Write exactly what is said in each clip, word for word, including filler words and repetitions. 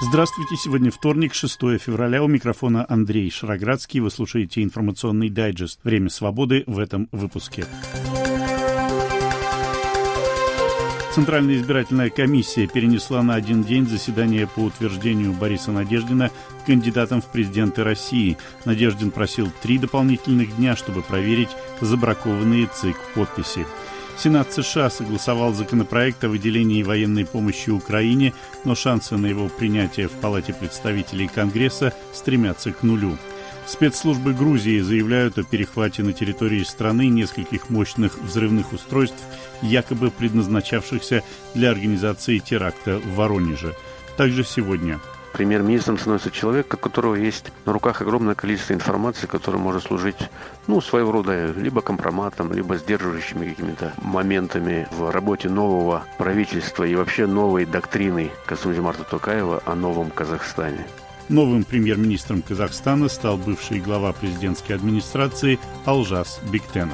Здравствуйте, сегодня вторник, шестое февраля, у микрофона Андрей Шароградский. Вы слушаете информационный дайджест «Время свободы» в этом выпуске. Центральная избирательная комиссия перенесла на один день заседание по утверждению Бориса Надеждина кандидатом в президенты России. Надеждин просил три дополнительных дня, чтобы проверить забракованные ЦИК подписи. Сенат США согласовал законопроект о выделении военной помощи Украине, но шансы на его принятие в Палате представителей Конгресса стремятся к нулю. Спецслужбы Грузии заявляют о перехвате на территории страны нескольких мощных взрывных устройств, якобы предназначавшихся для организации теракта в Воронеже. Также сегодня. Премьер-министром становится человек, у которого есть на руках огромное количество информации, которая может служить, ну, своего рода либо компроматом, либо сдерживающими какими-то моментами в работе нового правительства и вообще новой доктрины Касым-Жомарта Токаева о новом Казахстане. Новым премьер-министром Казахстана стал бывший глава президентской администрации Алжас Бектенов.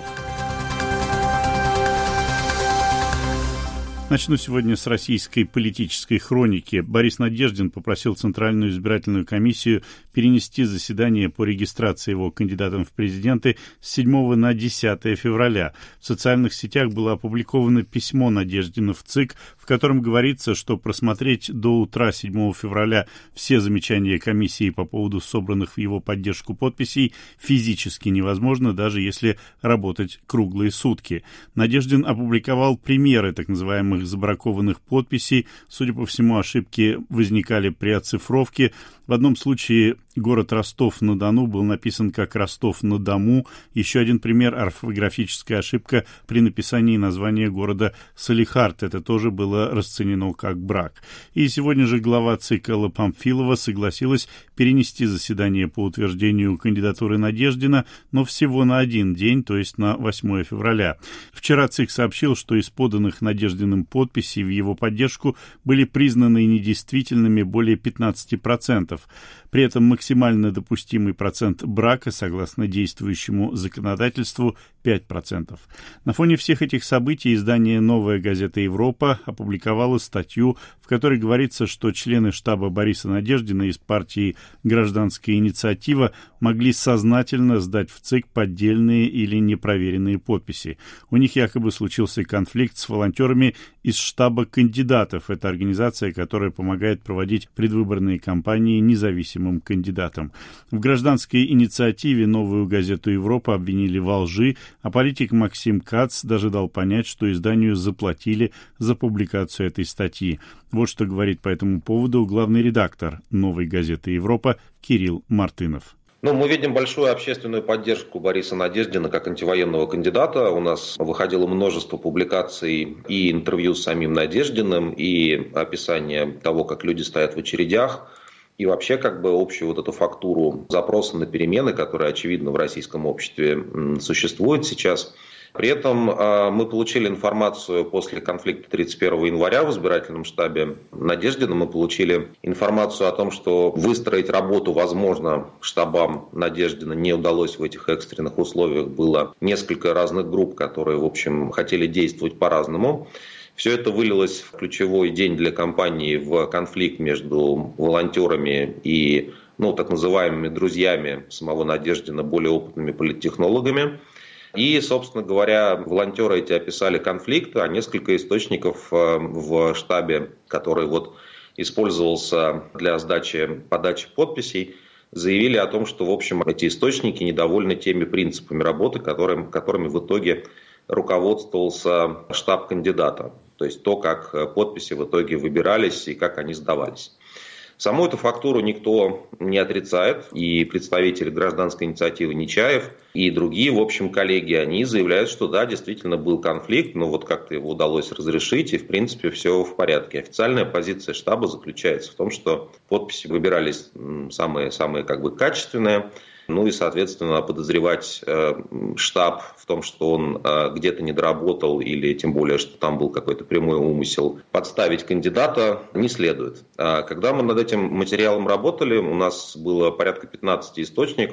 Начну сегодня с российской политической хроники. Борис Надеждин попросил Центральную избирательную комиссию перенести заседание по регистрации его кандидатом в президенты с седьмого на десятое февраля. В социальных сетях было опубликовано письмо Надеждина в ЦИК, в котором говорится, что просмотреть до утра седьмого февраля все замечания комиссии по поводу собранных в его поддержку подписей физически невозможно, даже если работать круглые сутки. Надеждин опубликовал примеры так называемых забракованных подписей. Судя по всему, ошибки возникали при оцифровке. В одном случае город Ростов-на-Дону был написан как Ростов-на-Дому. Еще один пример – орфографическая ошибка при написании названия города Салихард. Это тоже было расценено как брак. И сегодня же глава ЦИК Элла Памфилова согласилась перенести заседание по утверждению кандидатуры Надеждина, но всего на один день, то есть на восьмое февраля. Вчера ЦИК сообщил, что из поданных Надеждиным подписей в его поддержку были признаны недействительными более пятнадцать процентов. При этом максимально допустимый процент брака, согласно действующему законодательству, пять процентов. На фоне всех этих событий издание «Новая газета Европа» опубликовало статью, в которой говорится, что члены штаба Бориса Надеждина из партии «Гражданская инициатива» могли сознательно сдать в ЦИК поддельные или непроверенные подписи. У них якобы случился конфликт с волонтерами из штаба кандидатов. Это организация, которая помогает проводить предвыборные кампании независимым кандидатам. В «Гражданской инициативе» «Новую газету Европа» обвинили во лжи, а политик Максим Кац даже дал понять, что изданию заплатили за публикацию этой статьи. Вот что говорит по этому поводу главный редактор «Новой газеты Европа» Кирилл Мартынов. Ну, мы видим большую общественную поддержку Бориса Надеждина как антивоенного кандидата. У нас выходило множество публикаций и интервью с самим Надеждиным, и описание того, как люди стоят в очередях, и вообще как бы общую вот эту фактуру запроса на перемены, которые, очевидно, в российском обществе существуют сейчас. При этом мы получили информацию после конфликта тридцать первого января в избирательном штабе Надеждина. Мы получили информацию о том, что выстроить работу, возможно, штабам Надеждина не удалось в этих экстренных условиях. Было несколько разных групп, которые, в общем, хотели действовать по-разному. Все это вылилось в ключевой день для кампании в конфликт между волонтерами и, ну, так называемыми друзьями самого Надеждина, более опытными политтехнологами. И, собственно говоря, волонтеры эти описали конфликт, а несколько источников в штабе, который вот использовался для сдачи, подачи подписей, заявили о том, что, в общем, эти источники недовольны теми принципами работы, которым, которыми в итоге руководствовался штаб кандидата. То есть то, как подписи в итоге выбирались и как они сдавались. Саму эту фактуру никто не отрицает, и представители гражданской инициативы Нечаев, и другие, в общем, коллеги, они заявляют, что да, действительно был конфликт, но вот как-то его удалось разрешить, и в принципе все в порядке. Официальная позиция штаба заключается в том, что подписи выбирались самые, самые как бы качественные. Ну и, соответственно, подозревать э, штаб в том, что он э, где-то не доработал или тем более, что там был какой-то прямой умысел подставить кандидата, не следует. А когда мы над этим материалом работали, у нас было порядка пятнадцати источников,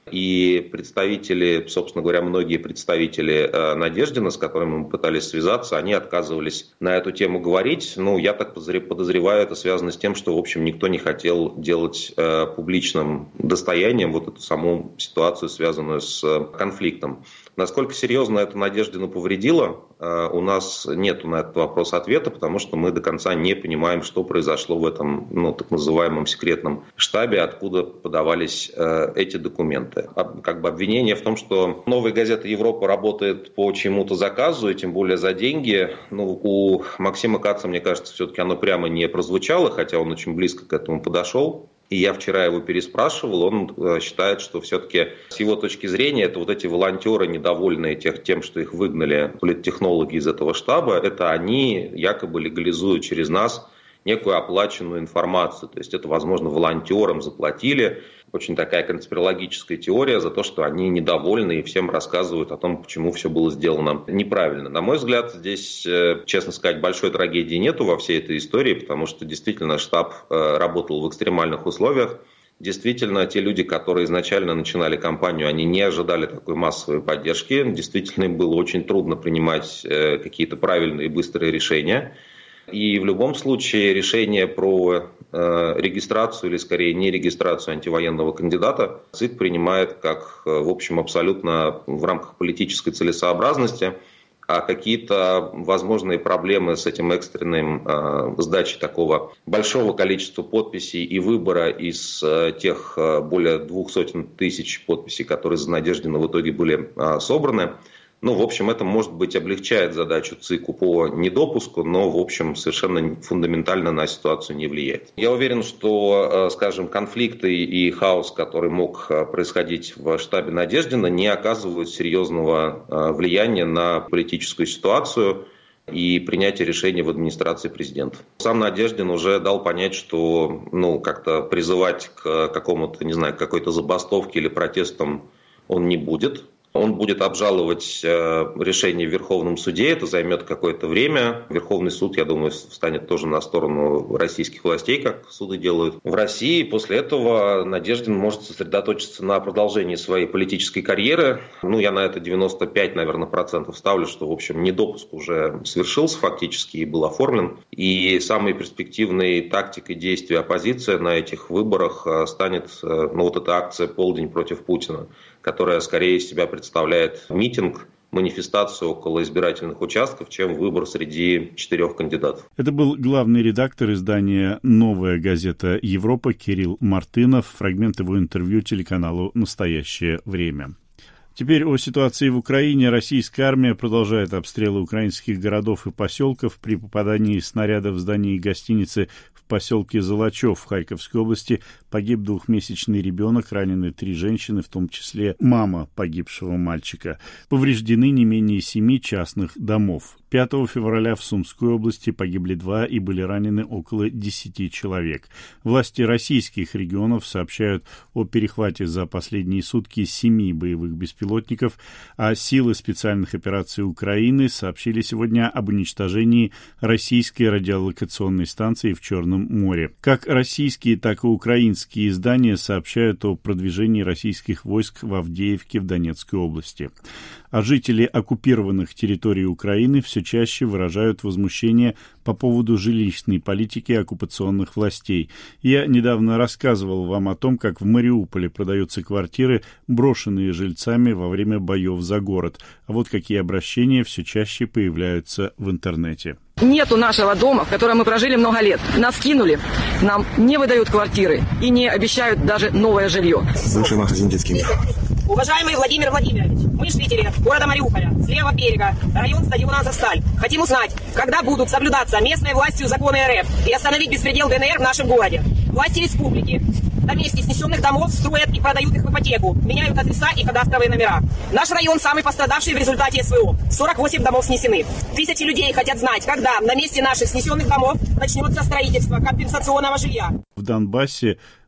И представители, собственно говоря, многие представители Надеждина, с которыми мы пытались связаться, они отказывались на эту тему говорить. Ну, я так подозреваю, это связано с тем, что, в общем, никто не хотел делать публичным достоянием вот эту саму ситуацию, связанную с конфликтом. Насколько серьезно это Надеждину повредило, у нас нет на этот вопрос ответа, потому что мы до конца не понимаем, что произошло в этом, ну, так называемом секретном штабе, откуда подавались э, эти документы. Как бы обвинение в том, что «Новая газета Европа» работает по чьему-то заказу, и тем более за деньги, ну, у Максима Каца, мне кажется, все-таки оно прямо не прозвучало, хотя он очень близко к этому подошел. И я вчера его переспрашивал, он считает, что все-таки с его точки зрения это вот эти волонтеры, недовольные тех, тем, что их выгнали политтехнологи из этого штаба, это они якобы легализуют через нас некую оплаченную информацию. То есть это, возможно, волонтерам заплатили. Очень такая конспирологическая теория за то, что они недовольны и всем рассказывают о том, почему все было сделано неправильно. На мой взгляд, здесь, честно сказать, большой трагедии нету во всей этой истории, потому что действительно штаб работал в экстремальных условиях. Действительно, те люди, которые изначально начинали кампанию, они не ожидали такой массовой поддержки. Действительно, им было очень трудно принимать какие-то правильные и быстрые решения. И в любом случае решение про э, регистрацию или скорее не регистрацию антивоенного кандидата ЦИК принимает как, в общем, абсолютно в рамках политической целесообразности, а какие-то возможные проблемы с этим экстренным э, сдачей такого большого количества подписей и выбора из э, тех э, более двух сотен тысяч подписей, которые за Надеждина в итоге были э, собраны. Ну, в общем, это, может быть, облегчает задачу ЦИКу по недопуску, но, в общем, совершенно фундаментально на ситуацию не влияет. Я уверен, что, скажем, конфликты и хаос, который мог происходить в штабе Надеждина, не оказывают серьезного влияния на политическую ситуацию и принятие решений в администрации президента. Сам Надеждин уже дал понять, что, ну, как-то призывать к какому-то, не знаю, к какой-то забастовке или протестам он не будет. Он будет обжаловать решение в Верховном суде, это займет какое-то время. Верховный суд, я думаю, встанет тоже на сторону российских властей, как суды делают в России. После этого Надеждин может сосредоточиться на продолжении своей политической карьеры. Ну, я на это девяносто пять, наверное, процентов ставлю, что, в общем, недопуск уже совершился фактически и был оформлен. И самой перспективной тактикой действия оппозиции на этих выборах станет, ну, вот эта акция «Полдень против Путина», которая скорее из себя представляет митинг, манифестацию около избирательных участков, чем выбор среди четырех кандидатов. Это был главный редактор издания «Новая газета Европа» Кирилл Мартынов. Фрагмент его интервью телеканалу «Настоящее время». Теперь о ситуации в Украине. Российская армия продолжает обстрелы украинских городов и поселков. При попадании снарядов в здание гостиницы в поселке Золочев в Харьковской области погиб двухмесячный ребенок, ранены три женщины, в том числе мама погибшего мальчика. Повреждены не менее семи частных домов. пятого февраля в Сумской области погибли два и были ранены около десяти человек. Власти российских регионов сообщают о перехвате за последние сутки семи боевых беспилотников, а силы специальных операций Украины сообщили сегодня об уничтожении российской радиолокационной станции в Черном море. Как российские, так и украинские издания сообщают о продвижении российских войск в Авдеевке в Донецкой области. А жители оккупированных территорий Украины все чаще выражают возмущение по поводу жилищной политики оккупационных властей. Я недавно рассказывал вам о том, как в Мариуполе продаются квартиры, брошенные жильцами во время боев за город. А вот какие обращения все чаще появляются в интернете. Нету нашего дома, в котором мы прожили много лет. Нас кинули, нам не выдают квартиры и не обещают даже новое жилье. Бывший магазин «Детский мир». Уважаемый Владимир Владимирович, мы жители города Мариуполя, с левого берега, район стадиона «Азовсталь». Хотим узнать, когда будут соблюдаться местной властью законы РФ и остановить беспредел ДНР в нашем городе. Власти республики на месте снесенных домов строят и продают их в ипотеку, меняют адреса и кадастровые номера. Наш район самый пострадавший в результате СВО. сорок восемь домов снесены. Тысячи людей хотят знать, когда на месте наших снесенных домов начнется строительство компенсационного жилья. В Донбассе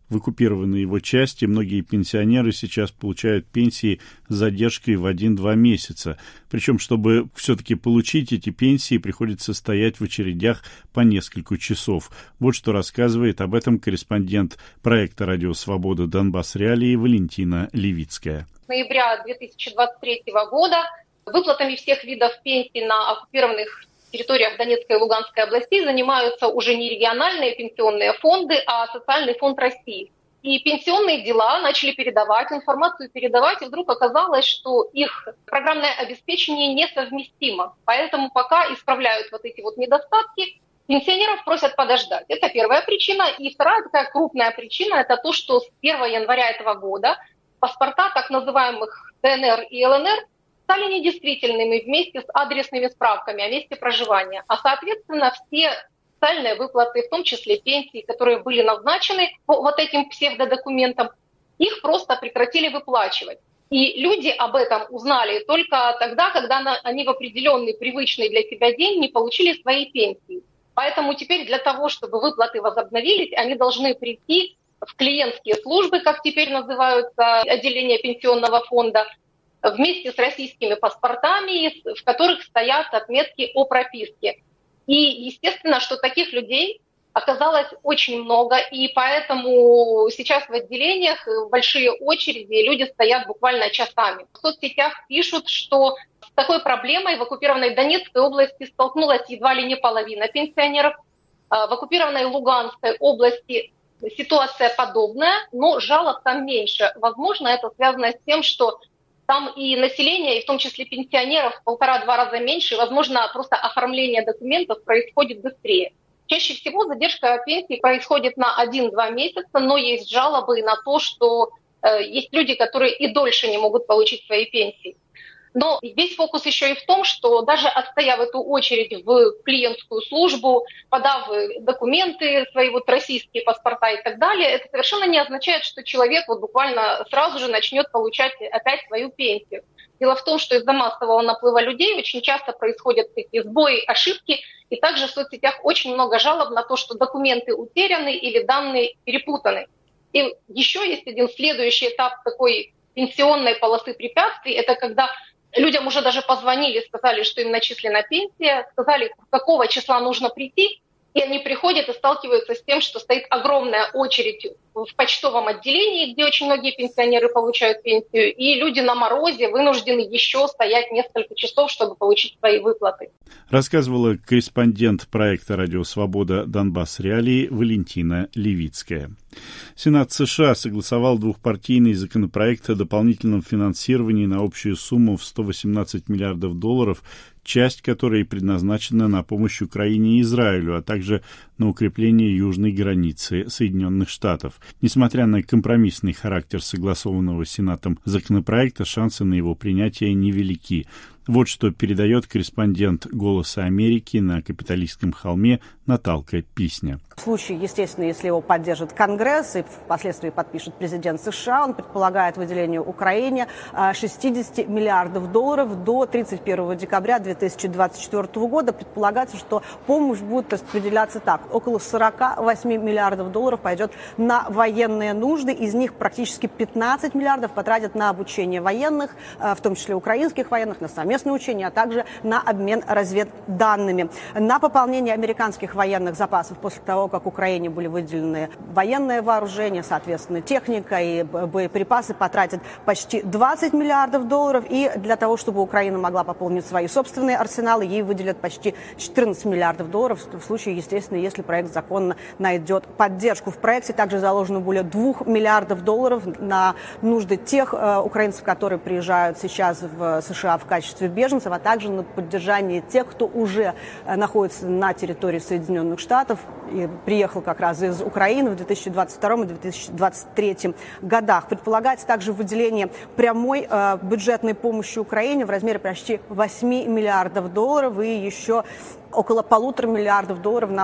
В оккупированной его части многие пенсионеры сейчас получают пенсии с задержкой в один-два месяца. Причем, чтобы все-таки получить эти пенсии, приходится стоять в очередях по несколько часов. Вот что рассказывает об этом корреспондент проекта «Радио Свобода. Донбасс Реалии» Валентина Левицкая. С ноября две тысячи двадцать третьего года выплатами всех видов пенсий на оккупированных территориях Донецкой и Луганской областей занимаются уже не региональные пенсионные фонды, а Социальный фонд России. И пенсионные дела начали передавать, информацию передавать, и вдруг оказалось, что их программное обеспечение несовместимо. Поэтому пока исправляют вот эти вот недостатки, пенсионеров просят подождать. Это первая причина. И вторая такая крупная причина – это то, что с первого января этого года паспорта так называемых ДНР и ЛНР стали недействительными вместе с адресными справками о месте проживания. А, соответственно, все социальные выплаты, в том числе пенсии, которые были назначены по вот этим псевдодокументам, их просто прекратили выплачивать. И люди об этом узнали только тогда, когда они в определенный привычный для себя день не получили свои пенсии. Поэтому теперь для того, чтобы выплаты возобновились, они должны прийти в клиентские службы, как теперь называются отделения пенсионного фонда, вместе с российскими паспортами, в которых стоят отметки о прописке. И естественно, что таких людей оказалось очень много, и поэтому сейчас в отделениях большие очереди, люди стоят буквально часами. В соцсетях пишут, что с такой проблемой в оккупированной Донецкой области столкнулась едва ли не половина пенсионеров. В оккупированной Луганской области ситуация подобная, но жалоб там меньше. Возможно, это связано с тем, что там и население, и в том числе пенсионеров, в полтора-два раза меньше, и, возможно, просто оформление документов происходит быстрее. Чаще всего задержка пенсии происходит на один-два месяца, но есть жалобы на то, что э, есть люди, которые и дольше не могут получить свои пенсии. Но весь фокус еще и в том, что даже отстояв эту очередь в клиентскую службу, подав документы, свои вот российские паспорта и так далее, это совершенно не означает, что человек вот буквально сразу же начнет получать опять свою пенсию. Дело в том, что из-за массового наплыва людей очень часто происходят такие сбои, ошибки, и также в соцсетях очень много жалоб на то, что документы утеряны или данные перепутаны. И еще есть один следующий этап такой пенсионной полосы препятствий, это когда людям уже даже позвонили, сказали, что им начислена пенсия, сказали, какого числа нужно прийти, и они приходят и сталкиваются с тем, что стоит огромная очередь в почтовом отделении, где очень многие пенсионеры получают пенсию, и люди на морозе вынуждены еще стоять несколько часов, чтобы получить свои выплаты. Рассказывала корреспондент проекта «Радио Свобода. Донбасс Реалии» Валентина Левицкая. Сенат США согласовал двухпартийный законопроект о дополнительном финансировании на общую сумму в сто восемнадцать миллиардов долларов, часть которой предназначена на помощь Украине и Израилю, а также на укрепление южной границы Соединенных Штатов. Несмотря на компромиссный характер согласованного Сенатом законопроекта, шансы на его принятие невелики. Вот что передает корреспондент «Голоса Америки» на Капитолийском холме Наталка Писня. В случае, естественно, если его поддержит Конгресс и впоследствии подпишет президент США, он предполагает выделение Украине шестьдесят миллиардов долларов до тридцать первого декабря две тысячи двадцать четвёртого года. Предполагается, что помощь будет распределяться так. Около сорок восемь миллиардов долларов пойдет на военные нужды. Из них практически пятнадцать миллиардов потратят на обучение военных, в том числе украинских военных, на совместные учения, а также на обмен разведданными. На пополнение американских военных запасов после того, как Украине были выделены военное вооружение, соответственно, техника и боеприпасы, потратят почти двадцать миллиардов долларов. И для того, чтобы Украина могла пополнить свои собственные арсеналы, ей выделят почти четырнадцать миллиардов долларов в случае, естественно, если проект законно найдет поддержку. В проекте также заложено более двух миллиардов долларов на нужды тех э, украинцев, которые приезжают сейчас в США в качестве беженцев, а также на поддержание тех, кто уже э, находится на территории Соединенных Штатов и приехал как раз из Украины в две тысячи двадцать втором и две тысячи двадцать третьем годах. Предполагается также выделение прямой э, бюджетной помощи Украине в размере почти восемь миллиардов долларов и еще около полутора миллиардов долларов на поддержание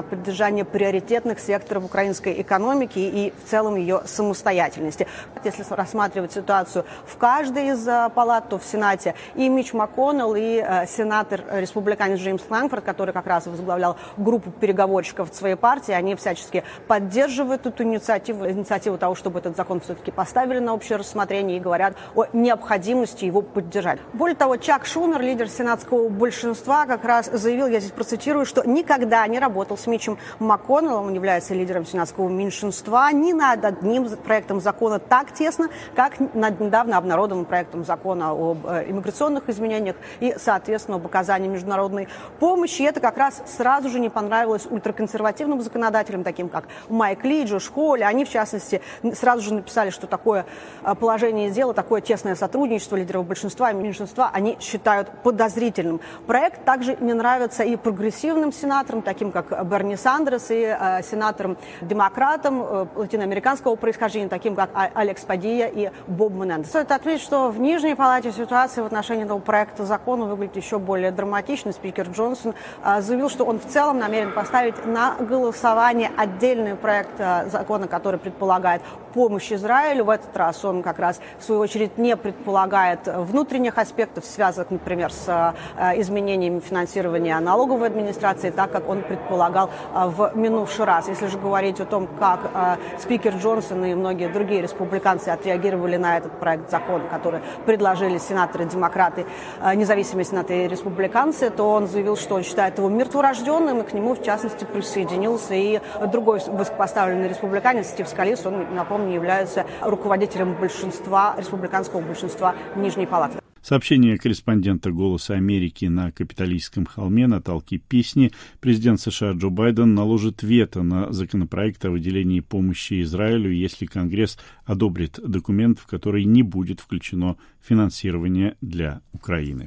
поддержания приоритетных секторов украинской экономики и в целом ее самостоятельности. Если рассматривать ситуацию в каждой из палат, то в Сенате и Митч МакКоннелл, и сенатор республиканец Джеймс Лэнгфорд, который как раз возглавлял группу переговорщиков своей партии, они всячески поддерживают эту инициативу, инициативу того, чтобы этот закон все-таки поставили на общее рассмотрение, и говорят о необходимости его поддержать. Более того, Чак Шумер, лидер сенатского большинства, как раз заявил, я здесь процитирую, что никогда не работал с Митчем МакКоннеллом, он является лидером сенатского меньшинства, ни над одним проектом закона так тесно, как над недавно обнародованным проектом закона об иммиграционных изменениях и, соответственно, об оказании международной помощи. И это как раз сразу же не понравилось ультраконсервативным законодателям, таким как Майк Ли, Джош Холли. Они, в частности, сразу же написали, что такое положение дела, такое тесное сотрудничество лидеров большинства и меньшинства они считают подозрительным. Проект также не нравится и прогрессивным сенаторам, таким как Берни Сандерс, и э, сенаторам-демократам э, латиноамериканского происхождения, таким как Алекс Падilla и Боб Менендес. Стоит отметить, что в Нижней палате ситуация в отношении этого проекта закона выглядит еще более драматичной. Спикер Джонсон э, заявил, что он в целом намерен поставить на голосование отдельный проект э, закона, который предполагает помощь Израилю. В этот раз он как раз, в свою очередь, не предполагает внутренних аспектов, связанных, например, с э, изменениями финансирования налоговой администрации, так как он предполагал э, в минувший раз. Если же говорить о том, как э, спикер Джонсон и многие другие республиканцы отреагировали на этот проект закона, который предложили сенаторы-демократы, э, независимые сенаторы и республиканцы, то он заявил, что он считает его мертворожденным, и к нему, в частности, присоединился и другой высокопоставленный республиканец Стив Скалис. Он, напомню, является руководителем большинства, республиканского большинства Нижней палаты. Сообщение корреспондента «Голоса Америки» на Капитолийском холме Наталки Писни. Президент США Джо Байден наложит вето на законопроект о выделении помощи Израилю, если Конгресс одобрит документ, в который не будет включено финансирование для Украины.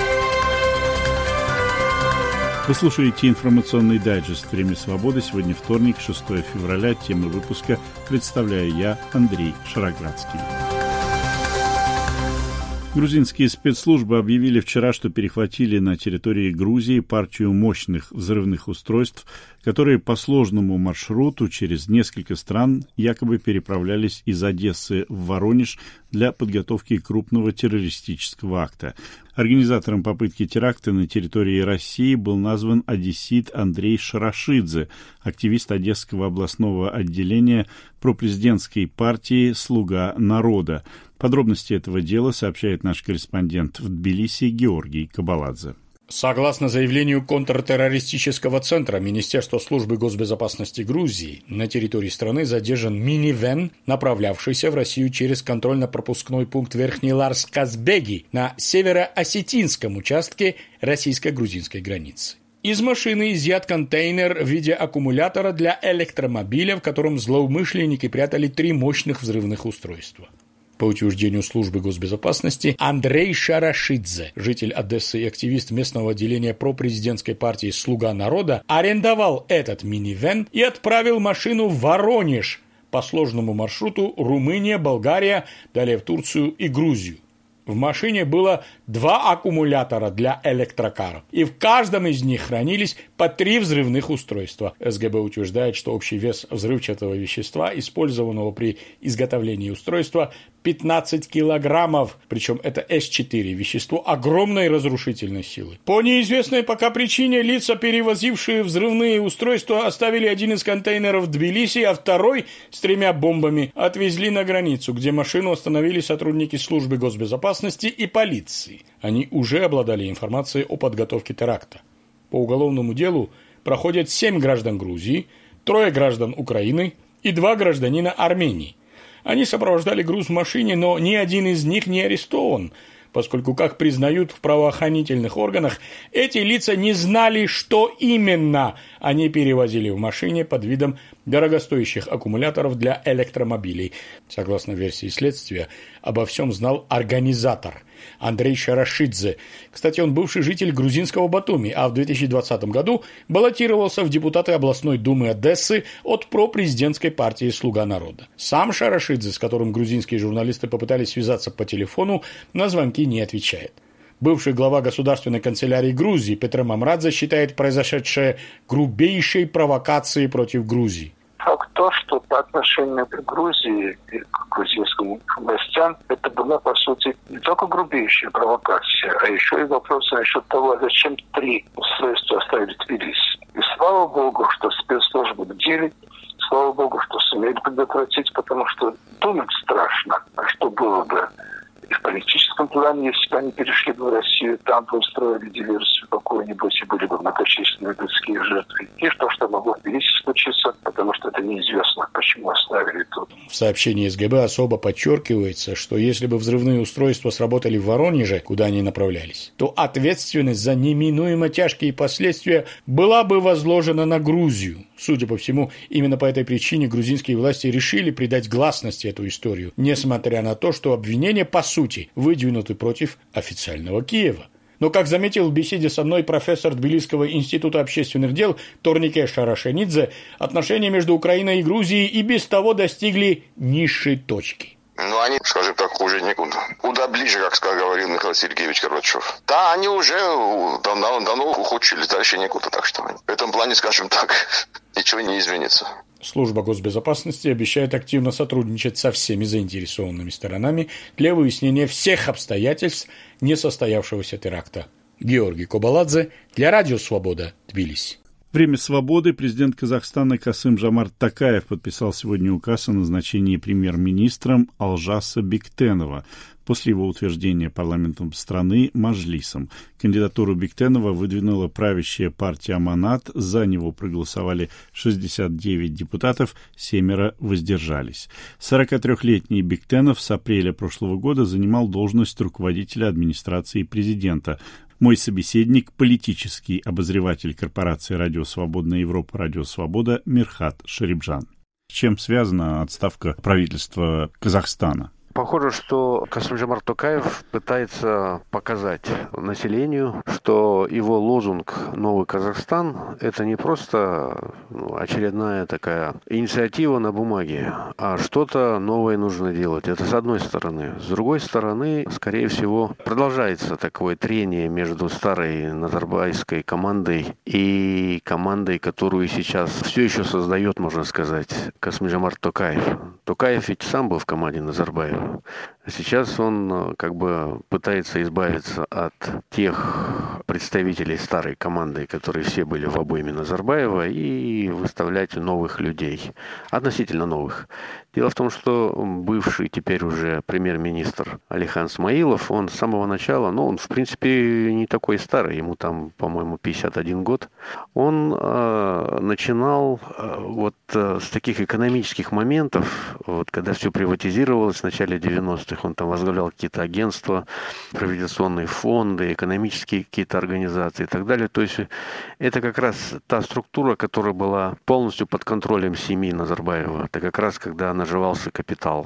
Вы слушаете информационный дайджест «Время свободы». Сегодня вторник, шестое февраля. Тему выпуска представляю я, Андрей Шароградский. Грузинские спецслужбы объявили вчера, что перехватили на территории Грузии партию мощных взрывных устройств, которые по сложному маршруту через несколько стран якобы переправлялись из Одессы в Воронеж для подготовки крупного террористического акта. Организатором попытки теракта на территории России был назван одессит Андрей Шарашидзе, активист Одесского областного отделения пропрезидентской партии «Слуга народа». Подробности этого дела сообщает наш корреспондент в Тбилиси Георгий Кабаладзе. Согласно заявлению контртеррористического центра Министерства службы госбезопасности Грузии, на территории страны задержан минивэн, направлявшийся в Россию через контрольно-пропускной пункт Верхний Ларс-Казбеги на северо-осетинском участке российско-грузинской границы. Из машины изъят контейнер в виде аккумулятора для электромобиля, в котором злоумышленники прятали три мощных взрывных устройства. По утверждению службы госбезопасности, Андрей Шарашидзе, житель Одессы и активист местного отделения пропрезидентской партии «Слуга народа», арендовал этот минивэн и отправил машину в Воронеж по сложному маршруту Румыния, Болгария, далее в Турцию и Грузию. В машине было два аккумулятора для электрокаров, и в каждом из них хранились по три взрывных устройства. СГБ утверждает, что общий вес взрывчатого вещества, использованного при изготовлении устройства, пятнадцать килограммов, причем это эс четыре, вещество огромной разрушительной силы. По неизвестной пока причине лица, перевозившие взрывные устройства, оставили один из контейнеров в Тбилиси, а второй с тремя бомбами отвезли на границу, где машину остановили сотрудники службы госбезопасности и полиции. Они уже обладали информацией о подготовке теракта. По уголовному делу проходят семь граждан Грузии, трое граждан Украины и два гражданина Армении. Они сопровождали груз в машине, но ни один из них не арестован, поскольку, как признают в правоохранительных органах, эти лица не знали, что именно они перевозили в машине под видом дорогостоящих аккумуляторов для электромобилей. Согласно версии следствия, обо всем знал организатор Андрей Шарашидзе. Кстати, он бывший житель грузинского Батуми, а в две тысячи двадцатом году баллотировался в депутаты областной думы Одессы от пропрезидентской партии «Слуга народа». Сам Шарашидзе, с которым грузинские журналисты попытались связаться по телефону, на звонки не отвечает. Бывший глава государственной канцелярии Грузии Петр Мамрадзе считает произошедшее грубейшей провокацией против Грузии. Факт то, что по отношению к Грузии и к грузинским властям это была, по сути, не только грубейшая провокация, а еще и вопрос насчет того, зачем три устройства оставили Тбилиси. И слава богу, что спецслужбы бдили, слава богу, что сумели предотвратить, потому что думать страшно, а что было бы и в политическом плане, если бы они перешли бы в Россию, там бы устроили диверсию какую-нибудь, и были бы многочисленные людские жертвы. И что, что могло в Тбилиси случиться, потому что это неизвестно, почему оставили тут. В сообщении эс гэ бэ особо подчеркивается, что если бы взрывные устройства сработали в Воронеже, куда они направлялись, то ответственность за неминуемо тяжкие последствия была бы возложена на Грузию. Судя по всему, именно по этой причине грузинские власти решили придать гласности эту историю, несмотря на то, что обвинения, по сути, выдвинуты против официального Киева. Но, как заметил в беседе со мной профессор Тбилисского института общественных дел Торнике Шарашенидзе, отношения между Украиной и Грузией и без того достигли низшей точки. Ну, они, скажем так, хуже некуда. Куда ближе, как говорил Михаил Сергеевич Горбачев. Да, они уже давно, давно ухудшились, дальше некуда. Так что в этом плане, скажем так, ничего не изменится. Служба госбезопасности обещает активно сотрудничать со всеми заинтересованными сторонами для выяснения всех обстоятельств несостоявшегося теракта. Георгий Кобаладзе для Радио Свобода, Тбилиси. Время свободы. Президент Казахстана Касым-Жомарт Токаев подписал сегодня указ о назначении премьер-министром Алжаса Бектенова после его утверждения парламентом страны Маджлисом. Кандидатуру Бектенова выдвинула правящая партия Аманат. За него проголосовали шестьдесят девять депутатов, семеро воздержались. сорокатрёхлетний Бектенов с апреля прошлого года занимал должность руководителя администрации президента. Мой собеседник – политический обозреватель корпорации «Радио Свободная Европа» «Радио Свобода» Мирхат Шарибжан. С чем связана отставка правительства Казахстана? Похоже, что Касым-Жомарт Токаев пытается показать населению, что его лозунг «Новый Казахстан» — это не просто ну, очередная такая инициатива на бумаге, а что-то новое нужно делать. Это с одной стороны. С другой стороны, скорее всего, продолжается такое трение между старой назарбаевской командой и командой, которую сейчас все еще создает, можно сказать, Касым-Жомарт Токаев. Токаев ведь сам был в команде Назарбаева. Сейчас он как бы пытается избавиться от тех представителей старой команды, которые все были в обойме Назарбаева, и выставлять новых людей, относительно новых. Дело в том, что бывший теперь уже премьер-министр Алихан Смаилов, он с самого начала, ну, он в принципе не такой старый, ему там, по-моему, пятьдесят один год, он э, начинал э, вот э, с таких экономических моментов, вот когда все приватизировалось в начале девяностых, он там возглавлял какие-то агентства, правительственные фонды, экономические какие-то организации и так далее. То есть это как раз та структура, которая была полностью под контролем семьи Назарбаева. Это как раз когда наживался капитал,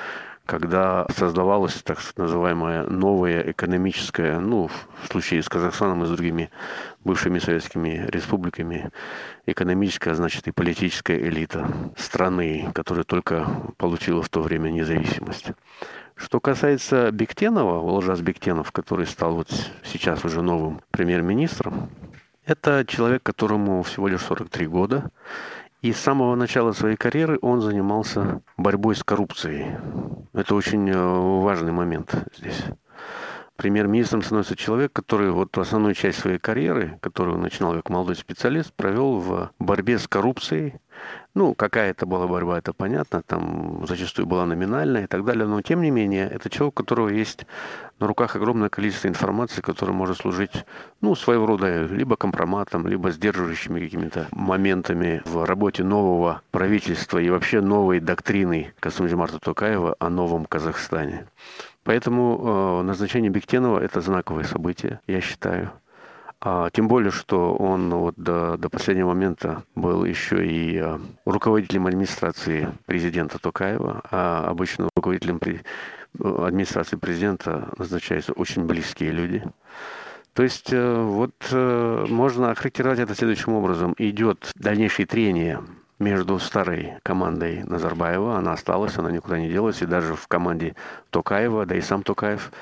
когда создавалась так называемая новая экономическая, ну, в случае с Казахстаном и с другими бывшими советскими республиками, экономическая, значит, и политическая элита страны, которая только получила в то время независимость. Что касается Бектенова, Олжас Бектенов, который стал вот сейчас уже новым премьер-министром, это человек, которому всего лишь сорок три года, и с самого начала своей карьеры он занимался борьбой с коррупцией. Это очень важный момент здесь. Премьер-министром становится человек, который вот основную часть своей карьеры, которую он начинал как молодой специалист, провел в борьбе с коррупцией. Ну, какая это была борьба, это понятно, там зачастую была номинальная и так далее, но тем не менее, это человек, у которого есть на руках огромное количество информации, которая может служить, ну, своего рода либо компроматом, либо сдерживающими какими-то моментами в работе нового правительства и вообще новой доктрины Касым-Жомарта Токаева о новом Казахстане. Поэтому э, назначение Бектенова – это знаковое событие, я считаю. А, тем более, что он вот, до, до последнего момента был еще и а, руководителем администрации президента Токаева, а обычно руководителем при, администрации президента назначаются очень близкие люди. То есть э, вот э, можно охарактеризовать это следующим образом. Идет дальнейшее трение между старой командой Назарбаева, она осталась, она никуда не делась, и даже в команде Токаева, да и сам Токаев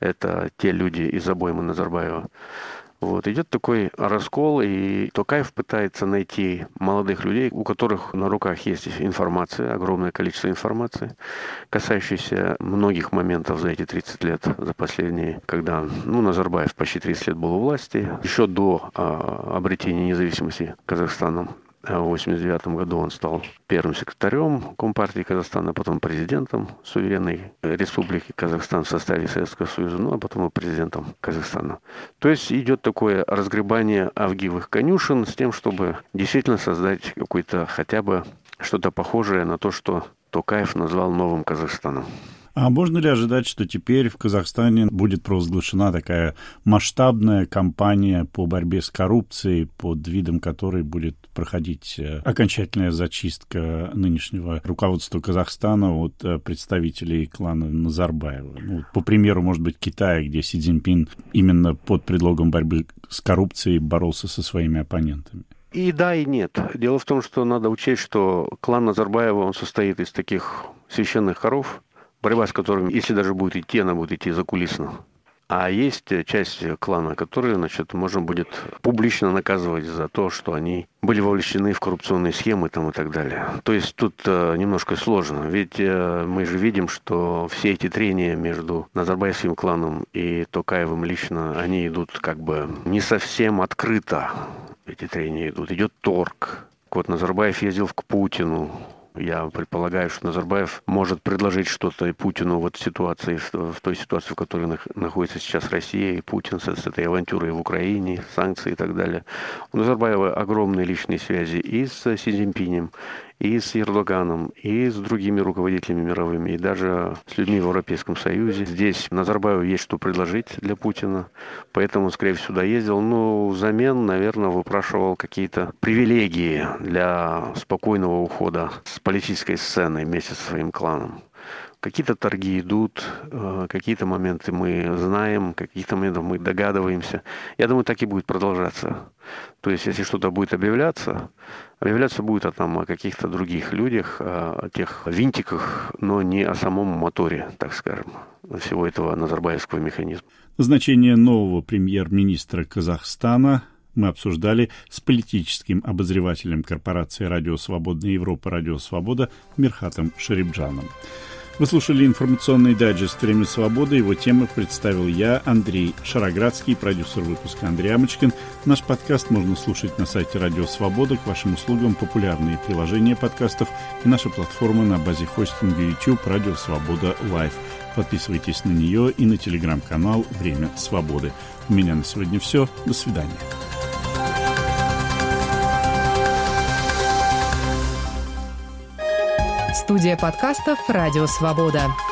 это те люди из обоймы Назарбаева. Вот, идет такой раскол, и Токаев пытается найти молодых людей, у которых на руках есть информация, огромное количество информации, касающейся многих моментов за эти тридцать лет, за последние, когда, ну, Назарбаев почти тридцать лет был у власти, еще до а, обретения независимости Казахстаном. В восемьдесят девятом году он стал первым секретарем Компартии Казахстана, потом президентом суверенной республики Казахстан в составе Советского Союза, ну а потом и президентом Казахстана. То есть идет такое разгребание авгиевых конюшен с тем, чтобы действительно создать какой-то хотя бы что-то похожее на то, что Токаев назвал новым Казахстаном. А можно ли ожидать, что теперь в Казахстане будет провозглашена такая масштабная кампания по борьбе с коррупцией, под видом которой будет проходить окончательная зачистка нынешнего руководства Казахстана от представителей клана Назарбаева? Ну, по примеру, может быть, Китая, где Си Цзиньпин именно под предлогом борьбы с коррупцией боролся со своими оппонентами. И да, и нет. Дело в том, что надо учесть, что клан Назарбаева, он состоит из таких священных коров, борьба с которыми, если даже будет идти, она будет идти закулисно. А есть часть клана, которую, значит, можно будет публично наказывать за то, что они были вовлечены в коррупционные схемы там, и так далее. То есть тут э, немножко сложно. Ведь э, мы же видим, что все эти трения между Назарбаевским кланом и Токаевым лично, они идут как бы не совсем открыто. Эти трения идут. Идет торг. Вот Назарбаев ездил к Путину. Я предполагаю, что Назарбаев может предложить что-то и Путину вот в ситуации, в, в той ситуации, в которой нах, находится сейчас Россия и Путин с, с этой авантюрой в Украине, санкции и так далее. У Назарбаева огромные личные связи и с Си Цзиньпинем, и с Ердоганом, и с другими руководителями мировыми, и даже с людьми в Европейском Союзе. Здесь Назарбаеву есть что предложить для Путина, поэтому он, скорее всего, сюда ездил. Но взамен, наверное, выпрашивал какие-то привилегии для спокойного ухода с политической сцены вместе со своим кланом. Какие-то торги идут, какие-то моменты мы знаем, какие-то моменты мы догадываемся. Я думаю, так и будет продолжаться. То есть, если что-то будет объявляться, объявляться будет о, там, о каких-то других людях, о тех винтиках, но не о самом моторе, так скажем, всего этого назарбаевского механизма. Назначение нового премьер-министра Казахстана мы обсуждали с политическим обозревателем корпорации «Радио Свободная Европа» «Радио Свобода» Мирхатом Шарипджаном. Вы слушали информационный дайджест «Время свободы». Его темы представил я, Андрей Шароградский, продюсер выпуска Андрей Амочкин. Наш подкаст можно слушать на сайте «Радио Свобода». К вашим услугам популярные приложения подкастов и наша платформа на базе хостинга YouTube «Радио Свобода Лайв». Подписывайтесь на нее и на телеграм-канал «Время свободы». У меня на сегодня все. До свидания. Студия подкастов «Радио Свобода».